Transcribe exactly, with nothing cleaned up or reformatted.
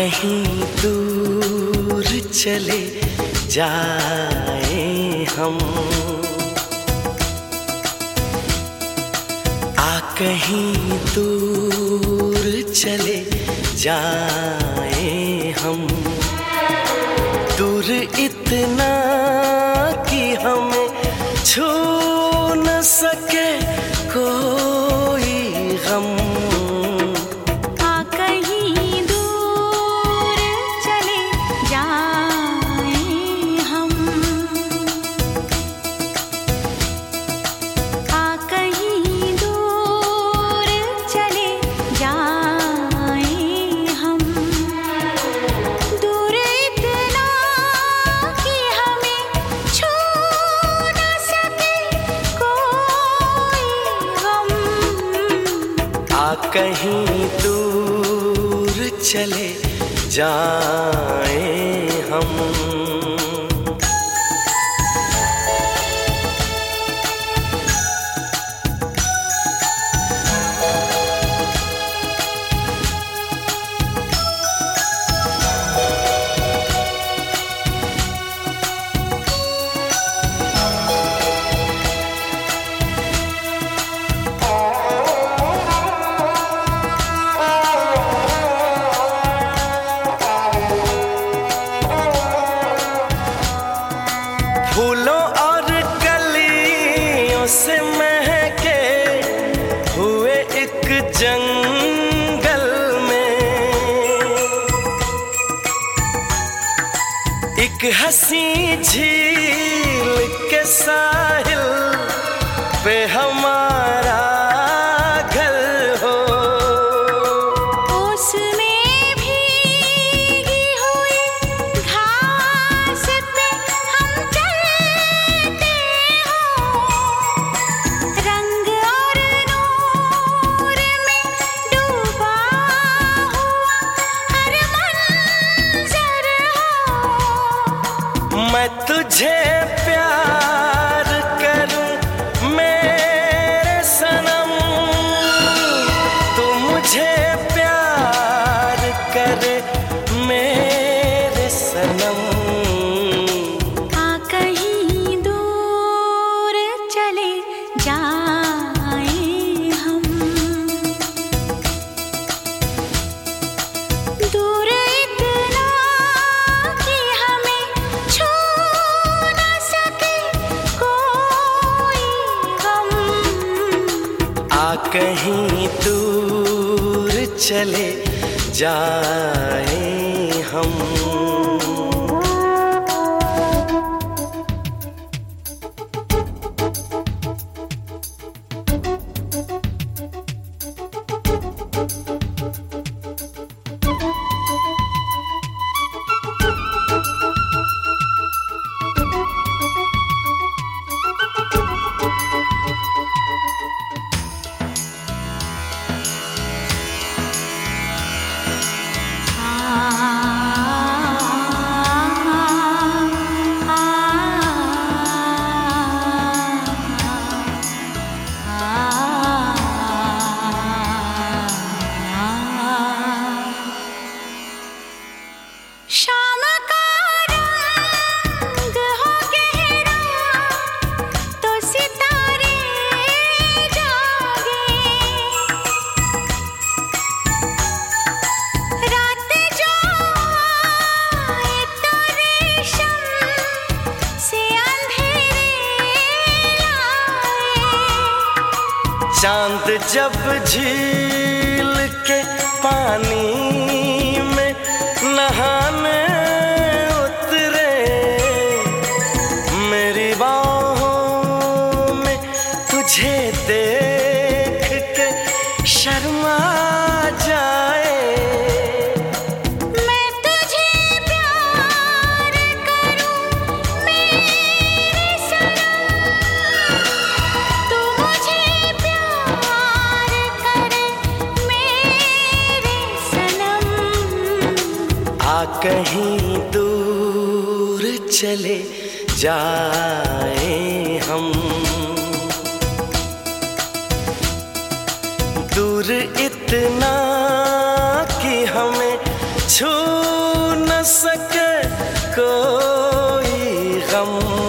कहीं दूर चले जाए हम, आ कहीं दूर चले जाए हम, दूर इतना कि हमें छू न सके कोई गम। कहीं दूर चले जाए हम। फूलों और कलियों से महके हुए एक जंगल में, एक हंसी झील के साहिल पे हमारा घर हो। मैं तुझे प्यार करूं मेरे सनम, तू मुझे प्यार करे मेरे सनम। आ कहीं दूर चले जाए हम, दूर इतना कि हमें छू न सके कोई गम। आ कहीं दूर चले जाए हम। शाम का रंग हो गहरा तो सितारे जागे, रात जो आए तो रेशम से अंधेरे लाए। चांद जब झील के पानी में नहाने उतरे, मेरी बाहों में तुझे देख के शर्मा जाए। मैं तुझे प्यार करूं मेरे सनम, तू मुझे प्यार करे मेरे सनम। आ कहीं दूर चले जाए हम, दूर इतना कि हमें छू सके कोई गम